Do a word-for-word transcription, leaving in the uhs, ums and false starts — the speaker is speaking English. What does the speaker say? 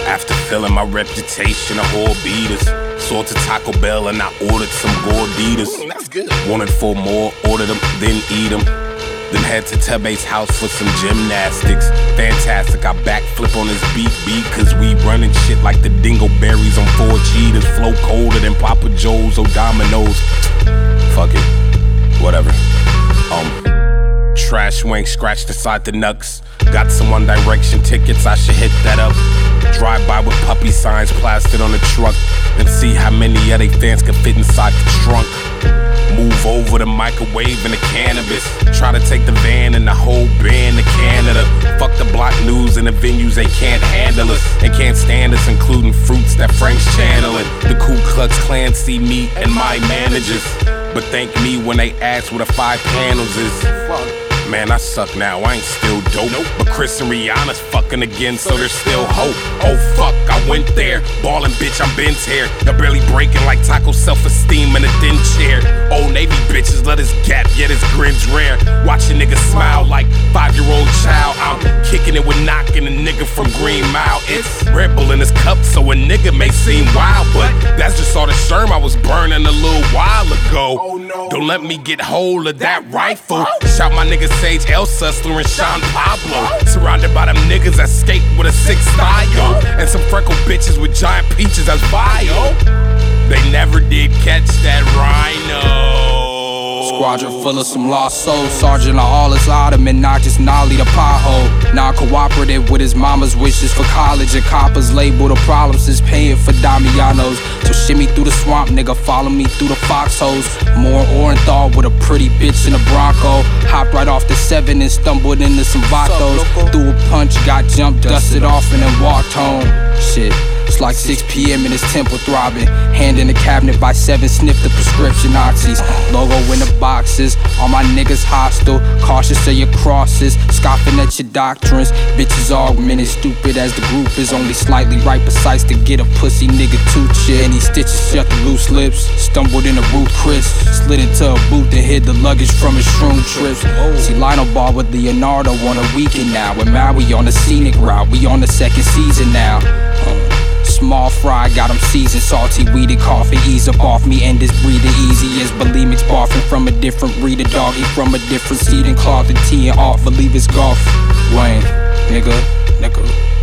After feeling my reputation, a whole beat us. Saw to Taco Bell and I ordered some gorditas. Mm, that's good. Wanted four more, ordered them, then eat them. Then head to Tebe's house for some gymnastics. Fantastic, I backflip on his beat beat. Cause we running shit like the dingleberries on four cheetahs. Flow colder than Papa Joe's or Domino's. Fuck it, whatever. Um, Trash wank scratched inside the nuts. Got some One Direction tickets, I should hit that up. Drive by with puppy signs plastered on the truck. And see how many of they fans can fit inside the trunk. Move over the microwave and the cannabis. Try to take the van and the whole band to Canada. Fuck the block news and the venues, they can't handle us. And can't stand us, including fruits that Frank's channeling. The Ku Klux Klan see me and my managers, but thank me when they ask what the five panels is. Fuck. Man, I suck now, I ain't still dope. Nope. But Chris and Rihanna's fucking again, so there's still hope. Oh fuck, I went there. Ballin' bitch, I'm Ben's hair. They're barely breaking like Taco self-esteem in a thin chair. Old Navy bitches let us gap, yet his grin's rare. Watch a nigga smile like five-year-old child. I'm kicking it with knocking a nigga from Green Mile. It's Red Bull in his cup, so a nigga may seem wild, but that's just all the sherm I was burning a little while ago. Oh, no. Don't let me get hold of that rifle. Shout my nigga Sage El Sustler and Sean Pablo. Surrounded by them niggas that skate with a six style. And some freckled bitches with giant peaches as bio. They never did catch that rhino. Squadron full of some lost souls. Sergeant of all his ottoman knocked his nolly to pothole. Non-cooperative with his mama's wishes for college. And coppers label the problems as paying for Damianos. So shimmy through the swamp, nigga, follow me through the foxholes. More Orenthal with a pretty bitch in a Bronco. Hopped right off the seven and stumbled into some vatos. Threw a punch, got jumped, dusted off and then walked home. Shit. It's like six p m and his temple throbbing. Hand in the cabinet by seven, sniff the prescription oxys. Logo in the boxes, all my niggas hostile. Cautious of your crosses, scoffing at your doctrines. Bitches augmented, stupid as the group is. Only slightly right precise to get a pussy nigga tooth shit. Any stitches shut the loose lips. Stumbled in the roof Chris. Slid into a booth and hid the luggage from his shroom trips. See Lionel ball with Leonardo on a weekend now. And Maui on the scenic route, we on the second season now. uh, Small fry, got him seasoned, salty, weeded coffee. Ease up off me, and this breathing easy as bulimic's barfing from a different breed of doggy, from a different seed and cloth and teeing off. Believe it's golf. Wayne, nigga, nigga.